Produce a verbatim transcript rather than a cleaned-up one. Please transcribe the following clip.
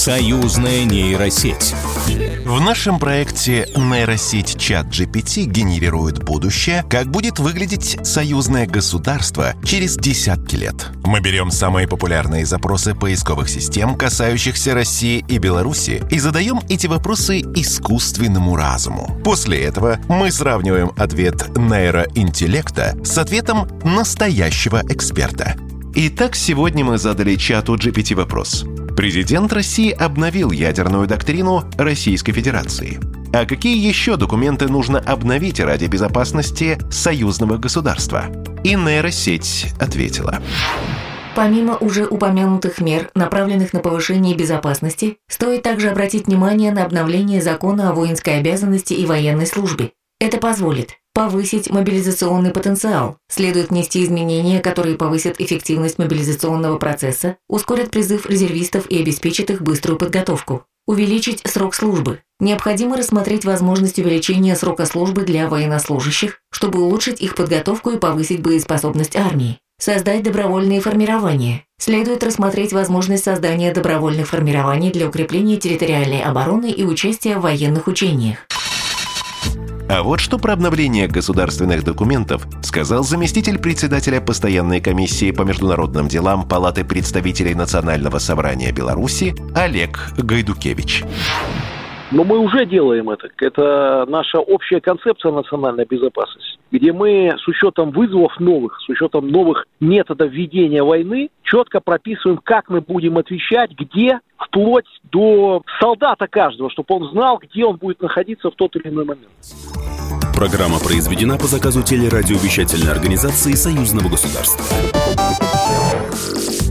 Союзная нейросеть. В нашем проекте нейросеть чат-джи пи ти генерирует будущее, как будет выглядеть союзное государство через десятки лет. Мы берем самые популярные запросы поисковых систем, касающихся России и Беларуси, и задаем эти вопросы искусственному разуму. После этого мы сравниваем ответ нейроинтеллекта с ответом настоящего эксперта. Итак, сегодня мы задали чату джи пи ти вопрос. Президент России обновил ядерную доктрину Российской Федерации. А какие еще документы нужно обновить ради безопасности союзного государства? И нейросеть ответила. Помимо уже упомянутых мер, направленных на повышение безопасности, стоит также обратить внимание на обновление закона о воинской обязанности и военной службе. Это позволит повысить мобилизационный потенциал. Следует внести изменения, которые повысят эффективность мобилизационного процесса, ускорят призыв резервистов и обеспечат их быструю подготовку. Увеличить срок службы. Необходимо рассмотреть возможность увеличения срока службы для военнослужащих, чтобы улучшить их подготовку и повысить боеспособность армии. Создать добровольные формирования. Следует рассмотреть возможность создания добровольных формирований для укрепления территориальной обороны и участия в военных учениях. А вот что про обновление государственных документов сказал заместитель председателя Постоянной комиссии по международным делам Палаты представителей Национального собрания Беларуси Олег Гайдукевич. Но мы уже делаем это. Это наша общая концепция национальной безопасности, где мы с учетом вызовов новых, с учетом новых методов ведения войны, четко прописываем, как мы будем отвечать, где, вплоть до солдата каждого, чтобы он знал, где он будет находиться в тот или иной момент. Программа произведена по заказу телерадиовещательной организации Союзного государства.